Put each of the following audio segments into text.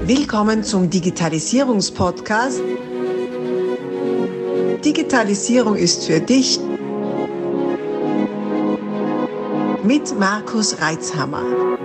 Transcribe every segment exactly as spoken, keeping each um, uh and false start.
Willkommen zum Digitalisierungspodcast. Digitalisierung ist für dich mit Markus Reitzhammer.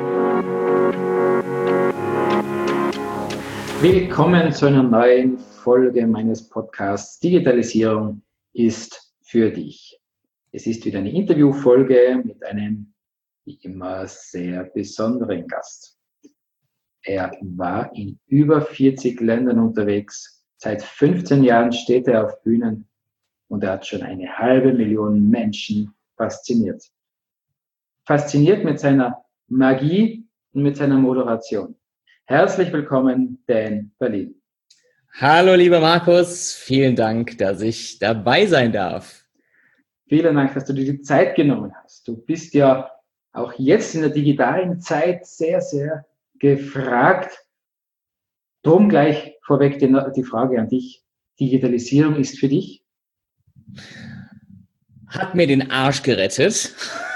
Willkommen zu einer neuen Folge meines Podcasts Digitalisierung ist für dich. Es ist wieder eine Interviewfolge mit einem wie immer sehr besonderen Gast. Er war in über vierzig Ländern unterwegs. Seit fünfzehn Jahren steht er auf Bühnen und er hat schon eine halbe Million Menschen fasziniert. Fasziniert mit seiner Magie und mit seiner Moderation. Herzlich willkommen, Dan Berlin. Hallo, lieber Markus. Vielen Dank, dass ich dabei sein darf. Vielen Dank, dass du dir die Zeit genommen hast. Du bist ja auch jetzt in der digitalen Zeit sehr, sehr gefragt. Drum gleich vorweg die, die Frage an dich. Digitalisierung ist für dich? Hat mir den Arsch gerettet.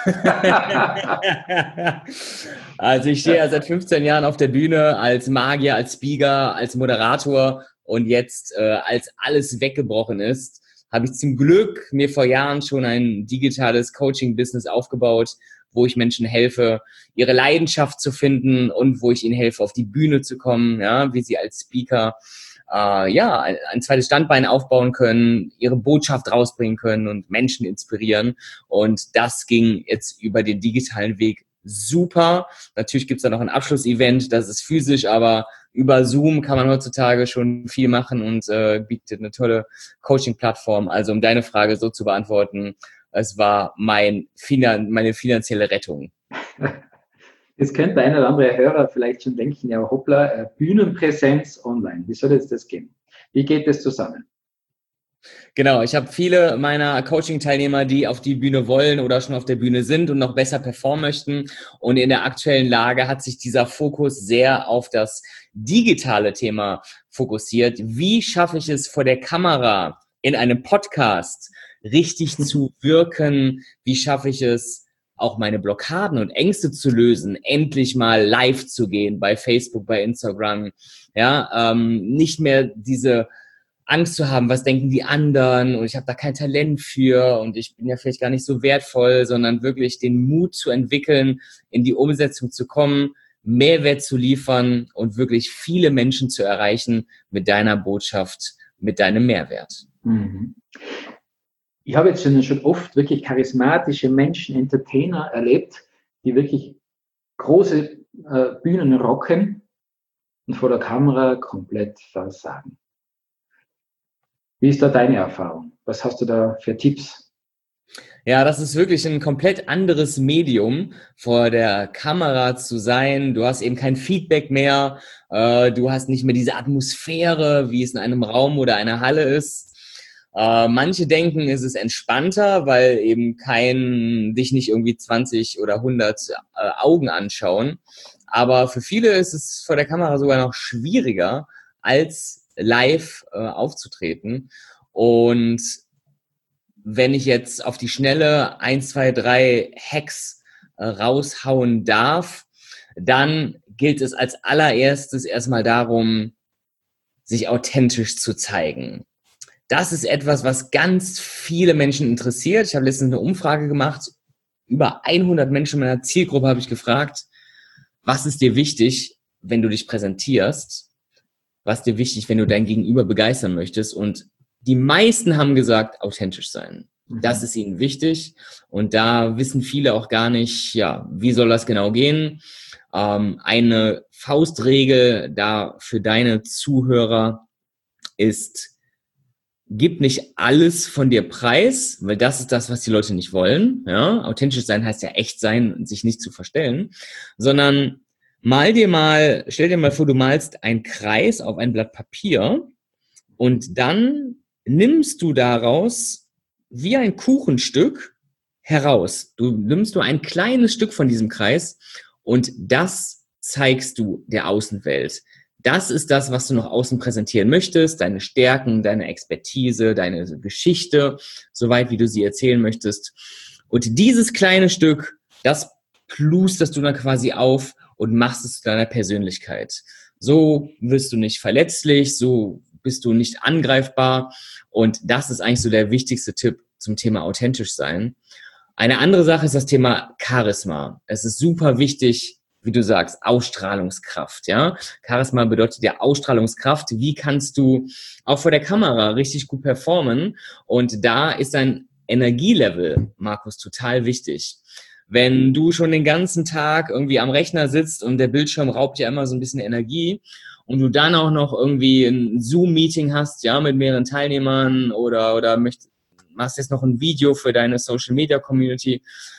Also ich stehe ja seit fünfzehn Jahren auf der Bühne als Magier, als Speaker, als Moderator und jetzt, äh, als alles weggebrochen ist, habe ich zum Glück mir vor Jahren schon ein digitales Coaching-Business aufgebaut, wo ich Menschen helfe, ihre Leidenschaft zu finden und wo ich ihnen helfe, auf die Bühne zu kommen, ja, wie sie als Speaker äh, ja ein, ein zweites Standbein aufbauen können, ihre Botschaft rausbringen können und Menschen inspirieren. Und das ging jetzt über den digitalen Weg super. Natürlich gibt's da noch ein Abschlussevent, das ist physisch, aber über Zoom kann man heutzutage schon viel machen und äh, bietet eine tolle Coaching-Plattform. Also um deine Frage so zu beantworten, es war mein Finan- meine finanzielle Rettung. Jetzt könnte ein oder andere Hörer vielleicht schon denken, ja hoppla, Bühnenpräsenz online, wie soll jetzt das gehen? Wie geht das zusammen? Genau, ich habe viele meiner Coaching-Teilnehmer, die auf die Bühne wollen oder schon auf der Bühne sind und noch besser performen möchten. Und in der aktuellen Lage hat sich dieser Fokus sehr auf das digitale Thema fokussiert. Wie schaffe ich es vor der Kamera in einem Podcast richtig zu wirken? Wie schaffe ich es, auch meine Blockaden und Ängste zu lösen, endlich mal live zu gehen bei Facebook, bei Instagram, ja, ähm, nicht mehr diese Angst zu haben, was denken die anderen und ich habe da kein Talent für und ich bin ja vielleicht gar nicht so wertvoll, sondern wirklich den Mut zu entwickeln, in die Umsetzung zu kommen, Mehrwert zu liefern und wirklich viele Menschen zu erreichen mit deiner Botschaft, mit deinem Mehrwert. Mhm. Ich habe jetzt schon, schon oft wirklich charismatische Menschen, Entertainer erlebt, die wirklich große äh, Bühnen rocken und vor der Kamera komplett versagen. Wie ist da deine Erfahrung? Was hast du da für Tipps? Ja, das ist wirklich ein komplett anderes Medium, vor der Kamera zu sein. Du hast eben kein Feedback mehr. Äh, du hast nicht mehr diese Atmosphäre, wie es in einem Raum oder einer Halle ist. Äh, manche denken, es ist entspannter, weil eben kein, dich nicht irgendwie zwanzig oder hundert äh, Augen anschauen. Aber für viele ist es vor der Kamera sogar noch schwieriger, als live äh, aufzutreten. Und wenn ich jetzt auf die Schnelle eins, zwei, drei Hacks äh, raushauen darf, dann gilt es als allererstes erstmal darum, sich authentisch zu zeigen. Das ist etwas, was ganz viele Menschen interessiert. Ich habe letztens eine Umfrage gemacht. Über hundert Menschen in meiner Zielgruppe habe ich gefragt, was ist dir wichtig, wenn du dich präsentierst? Was ist dir wichtig, wenn du dein Gegenüber begeistern möchtest? Und die meisten haben gesagt, authentisch sein. Das ist ihnen wichtig. Und da wissen viele auch gar nicht, ja, wie soll das genau gehen? Ähm, eine Faustregel da für deine Zuhörer ist, gib nicht alles von dir preis, weil das ist das, was die Leute nicht wollen. Ja, authentisch sein heißt ja echt sein und sich nicht zu verstellen, sondern mal dir mal, stell dir mal vor, du malst einen Kreis auf ein Blatt Papier und dann nimmst du daraus wie ein Kuchenstück heraus. Du nimmst nur ein kleines Stück von diesem Kreis und das zeigst du der Außenwelt. Das ist das, was du nach außen präsentieren möchtest, deine Stärken, deine Expertise, deine Geschichte, soweit wie du sie erzählen möchtest. Und dieses kleine Stück, das plusterst du dann quasi auf und machst es zu deiner Persönlichkeit. So wirst du nicht verletzlich, so bist du nicht angreifbar. Und das ist eigentlich so der wichtigste Tipp zum Thema authentisch sein. Eine andere Sache ist das Thema Charisma. Es ist super wichtig, wie du sagst, Ausstrahlungskraft, ja. Charisma bedeutet ja Ausstrahlungskraft. Wie kannst du auch vor der Kamera richtig gut performen? Und da ist dein Energielevel, Markus, total wichtig. Wenn du schon den ganzen Tag irgendwie am Rechner sitzt und der Bildschirm raubt ja immer so ein bisschen Energie und du dann auch noch irgendwie ein Zoom-Meeting hast, ja, mit mehreren Teilnehmern oder, oder möchtest, machst jetzt noch ein Video für deine Social-Media-Community,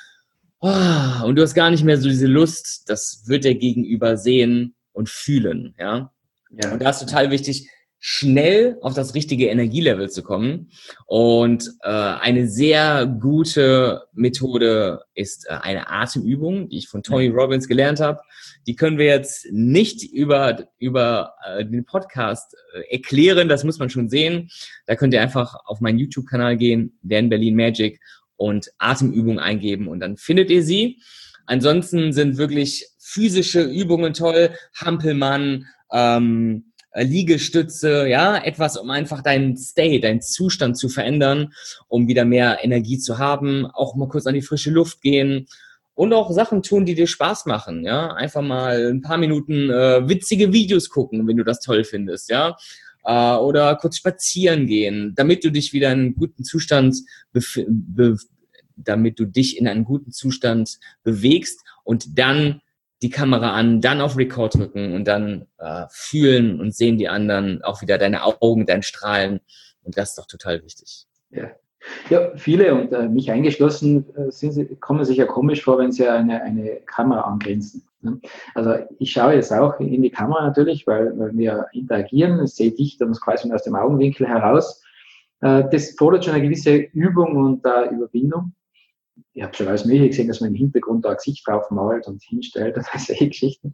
oh, und du hast gar nicht mehr so diese Lust, das wird der Gegenüber sehen und fühlen, ja. Ja. Und da ist total wichtig, schnell auf das richtige Energielevel zu kommen. Und äh, eine sehr gute Methode ist äh, eine Atemübung, die ich von Tony Robbins gelernt habe. Die können wir jetzt nicht über, über äh, den Podcast äh, erklären, das muss man schon sehen. Da könnt ihr einfach auf meinen YouTube-Kanal gehen, Dan Berlin Magic, und Atemübungen eingeben und dann findet ihr sie. Ansonsten sind wirklich physische Übungen toll, Hampelmann, ähm, Liegestütze, ja, etwas, um einfach deinen State, deinen Zustand zu verändern, um wieder mehr Energie zu haben, auch mal kurz an die frische Luft gehen und auch Sachen tun, die dir Spaß machen, ja, einfach mal ein paar Minuten äh, witzige Videos gucken, wenn du das toll findest, ja, äh, oder kurz spazieren gehen, damit du dich wieder in einen guten Zustand bef- be- damit du dich in einen guten Zustand bewegst und dann die Kamera an, dann auf Record drücken und dann äh, fühlen und sehen die anderen auch wieder deine Augen, dein Strahlen. Und das ist doch total wichtig. Ja, ja, viele und äh, mich eingeschlossen äh, sind sie, kommen sich ja komisch vor, wenn sie eine, eine Kamera angrinsen. Ne? Also ich schaue jetzt auch in die Kamera natürlich, weil, weil wir interagieren. Ich sehe dich dann quasi aus dem Augenwinkel heraus. Äh, das fordert schon eine gewisse Übung und äh, Überwindung. Ich habe schon alles Mögliche gesehen, dass man im Hintergrund da ein Gesicht drauf malt und hinstellt und solche Geschichten.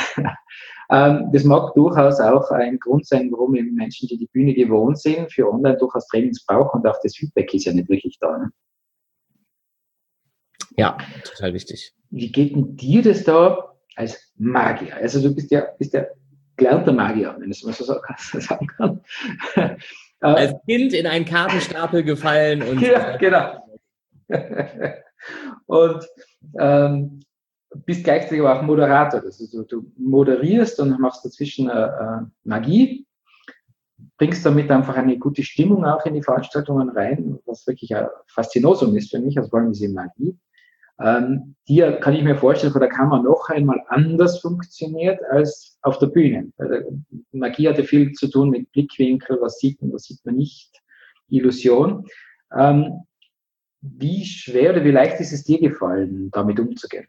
ähm, das mag durchaus auch ein Grund sein, warum eben Menschen, die die Bühne gewohnt sind, für online durchaus Trainings brauchen und auch das Feedback ist ja nicht wirklich da. Ne? Ja, total wichtig. Wie geht denn dir das da als Magier? Also du bist ja, bist ja gelernter Magier, wenn ich es mal so sagen kann. Als Kind in einen Kartenstapel gefallen und... Ja, genau. Und ähm, bist gleichzeitig aber auch Moderator. Also du, du moderierst und machst dazwischen äh, äh, Magie, bringst damit einfach eine gute Stimmung auch in die Veranstaltungen rein, was wirklich ein Faszinosum ist für mich, also vor allem diese Magie. Ähm, die kann ich mir vorstellen, vor der Kamera noch einmal anders funktioniert als auf der Bühne. Also Magie hat ja viel zu tun mit Blickwinkel, was sieht man, was sieht man nicht, Illusion. Ähm, Wie schwer oder wie leicht ist es dir gefallen, damit umzugehen?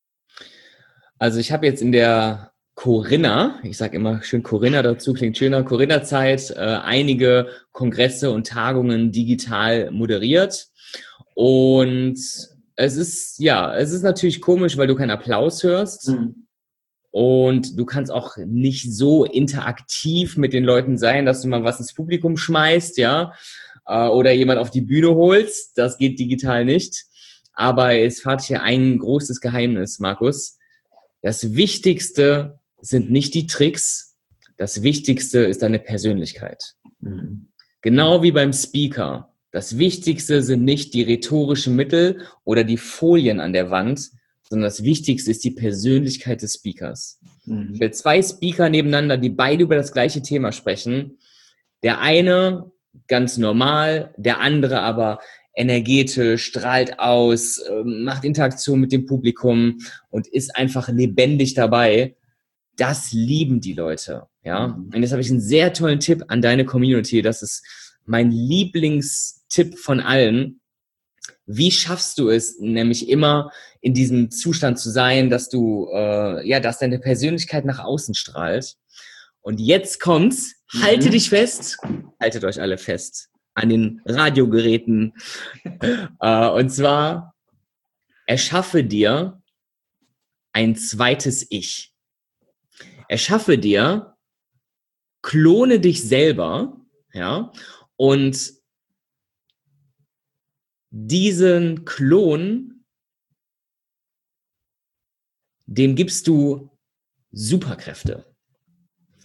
Also ich habe jetzt in der Corinna, ich sage immer schön Corinna dazu, klingt schöner, Corinna-Zeit, äh, einige Kongresse und Tagungen digital moderiert. Und es ist, ja, es ist natürlich komisch, weil du keinen Applaus hörst. Mhm. Und du kannst auch nicht so interaktiv mit den Leuten sein, dass du mal was ins Publikum schmeißt, ja, oder jemand auf die Bühne holst. Das geht digital nicht. Aber es verrate ich hier ein großes Geheimnis, Markus. Das Wichtigste sind nicht die Tricks. Das Wichtigste ist deine Persönlichkeit. Mhm. Genau wie beim Speaker. Das Wichtigste sind nicht die rhetorischen Mittel oder die Folien an der Wand, sondern das Wichtigste ist die Persönlichkeit des Speakers. Mhm. Ich will zwei Speaker nebeneinander, die beide über das gleiche Thema sprechen. Der eine ganz normal, der andere aber energetisch, strahlt aus, macht Interaktion mit dem Publikum und ist einfach lebendig dabei. Das lieben die Leute, ja. Mhm. Und jetzt habe ich einen sehr tollen Tipp an deine Community. Das ist mein Lieblingstipp von allen. Wie schaffst du es, nämlich immer in diesem Zustand zu sein, dass du, äh, ja, dass deine Persönlichkeit nach außen strahlt? Und jetzt kommt's. Mhm. Halte dich fest. Haltet euch alle fest an den Radiogeräten. äh, und zwar, erschaffe dir ein zweites Ich. Erschaffe dir, klone dich selber, ja, und diesen Klon, dem gibst du Superkräfte.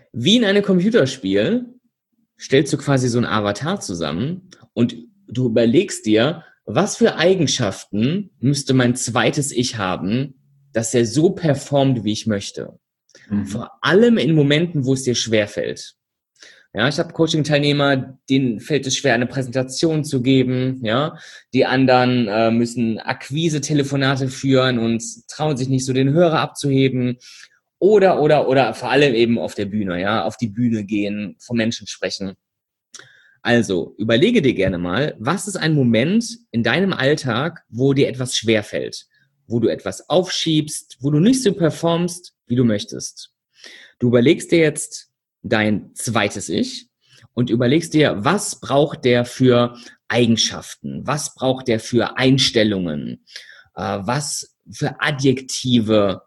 Wie in einem Computerspiel stellst du quasi so einen Avatar zusammen und du überlegst dir, was für Eigenschaften müsste mein zweites Ich haben, dass er so performt, wie ich möchte. Mhm. Vor allem in Momenten, wo es dir schwerfällt. Ja, ich habe Coaching-Teilnehmer, denen fällt es schwer, eine Präsentation zu geben. Ja, die anderen äh, müssen Akquise-Telefonate führen und trauen sich nicht so, den Hörer abzuheben. Oder, oder, oder vor allem eben auf der Bühne, ja, auf die Bühne gehen, vor Menschen sprechen. Also, überlege dir gerne mal, was ist ein Moment in deinem Alltag, wo dir etwas schwerfällt, wo du etwas aufschiebst, wo du nicht so performst, wie du möchtest. Du überlegst dir jetzt dein zweites Ich und überlegst dir, was braucht der für Eigenschaften, was braucht der für Einstellungen, äh, was für Adjektive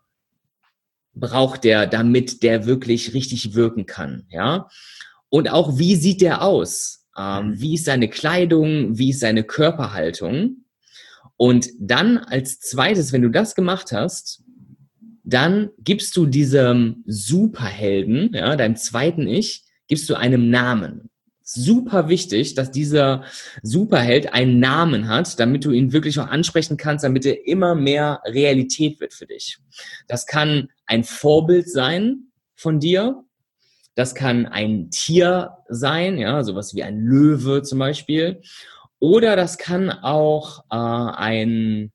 braucht der, damit der wirklich richtig wirken kann, ja? Und auch, wie sieht der aus? Ähm, wie ist seine Kleidung? Wie ist seine Körperhaltung? Und dann als zweites, wenn du das gemacht hast, dann gibst du diesem Superhelden, ja, deinem zweiten Ich, gibst du einem Namen. Super wichtig, dass dieser Superheld einen Namen hat, damit du ihn wirklich auch ansprechen kannst, damit er immer mehr Realität wird für dich. Das kann ein Vorbild sein von dir. Das kann ein Tier sein, ja, sowas wie ein Löwe zum Beispiel. Oder das kann auch äh, ein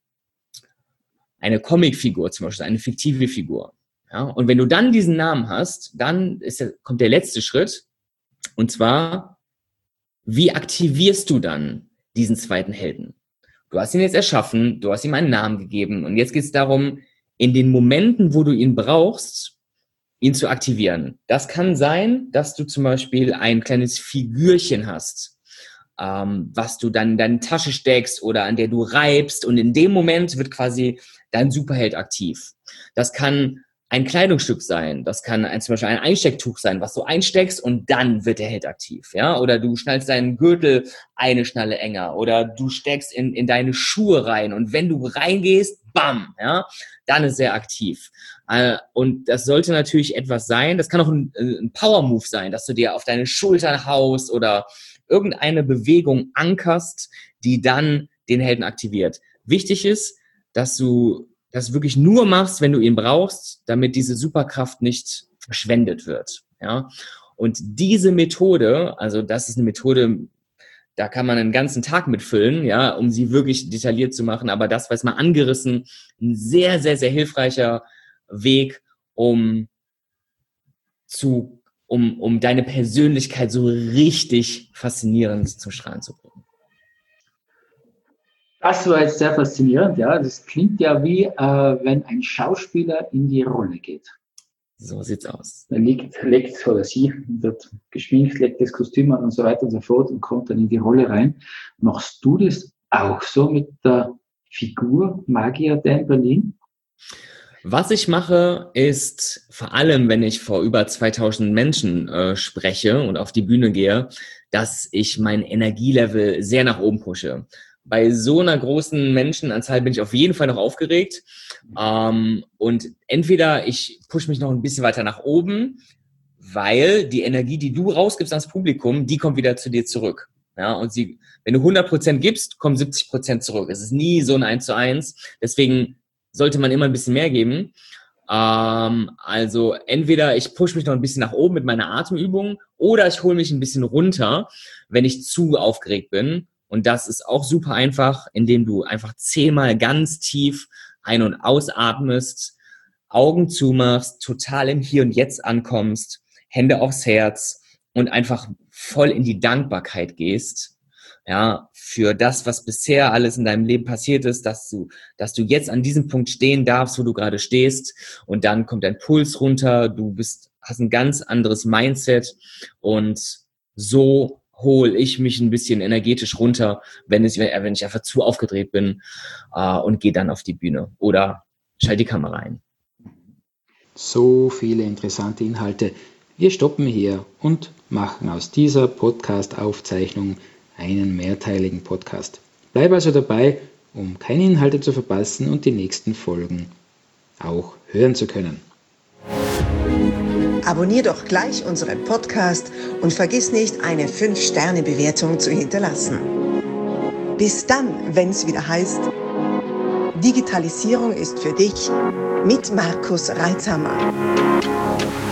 eine Comicfigur zum Beispiel, eine fiktive Figur. Ja? Und wenn du dann diesen Namen hast, dann ist der, kommt der letzte Schritt. Und zwar, wie aktivierst du dann diesen zweiten Helden? Du hast ihn jetzt erschaffen, du hast ihm einen Namen gegeben. Und jetzt geht es darum, in den Momenten, wo du ihn brauchst, ihn zu aktivieren. Das kann sein, dass du zum Beispiel ein kleines Figürchen hast, ähm, was du dann in deine Tasche steckst oder an der du reibst. Und in dem Moment wird quasi dein Superheld aktiv. Das kann ein Kleidungsstück sein, das kann ein, zum Beispiel ein Einstecktuch sein, was du einsteckst und dann wird der Held aktiv, ja, oder du schnallst deinen Gürtel eine Schnalle enger oder du steckst in, in deine Schuhe rein und wenn du reingehst, bam, ja, dann ist er aktiv. Äh, und das sollte natürlich etwas sein, das kann auch ein, ein Power-Move sein, dass du dir auf deine Schultern haust oder irgendeine Bewegung ankerst, die dann den Helden aktiviert. Wichtig ist, dass du das wirklich nur machst, wenn du ihn brauchst, damit diese Superkraft nicht verschwendet wird. Ja? Und diese Methode, also das ist eine Methode, da kann man einen ganzen Tag mitfüllen, ja, um sie wirklich detailliert zu machen. Aber das war jetzt mal angerissen, ein sehr, sehr, sehr hilfreicher Weg, um zu, um, um deine Persönlichkeit so richtig faszinierend zum Strahlen zu bringen. Das war jetzt sehr faszinierend, ja. Das klingt ja wie, äh, wenn ein Schauspieler in die Rolle geht. So sieht's aus. Er legt, legt oder sie wird geschminkt, legt das Kostüm an und so weiter und so fort und kommt dann in die Rolle rein. Machst du das auch so mit der Figur Magier Dan Berlin? Was ich mache, ist vor allem, wenn ich vor über zweitausend Menschen äh, spreche und auf die Bühne gehe, dass ich mein Energielevel sehr nach oben pushe. Bei so einer großen Menschenanzahl bin ich auf jeden Fall noch aufgeregt. Ähm, und entweder ich pushe mich noch ein bisschen weiter nach oben, weil die Energie, die du rausgibst ans Publikum, die kommt wieder zu dir zurück. Ja, und sie, wenn du hundert Prozent gibst, kommen siebzig Prozent zurück. Es ist nie so ein eins zu eins. Deswegen sollte man immer ein bisschen mehr geben. Ähm, also entweder ich pushe mich noch ein bisschen nach oben mit meiner Atemübung oder ich hole mich ein bisschen runter, wenn ich zu aufgeregt bin. Und das ist auch super einfach, indem du einfach zehnmal ganz tief ein- und ausatmest, Augen zumachst, total im Hier und Jetzt ankommst, Hände aufs Herz und einfach voll in die Dankbarkeit gehst, ja, für das, was bisher alles in deinem Leben passiert ist, dass du, dass du jetzt an diesem Punkt stehen darfst, wo du gerade stehst, und dann kommt dein Puls runter, du bist, hast ein ganz anderes Mindset und so hole ich mich ein bisschen energetisch runter, wenn, es, wenn ich einfach zu aufgedreht bin äh, und gehe dann auf die Bühne oder schalte die Kamera ein. So viele interessante Inhalte. Wir stoppen hier und machen aus dieser Podcast-Aufzeichnung einen mehrteiligen Podcast. Bleib also dabei, um keine Inhalte zu verpassen und die nächsten Folgen auch hören zu können. Abonnier doch gleich unseren Podcast und vergiss nicht, eine fünf Sterne Bewertung zu hinterlassen. Bis dann, wenn es wieder heißt, Digitalisierung ist für dich mit Markus Reitzhammer.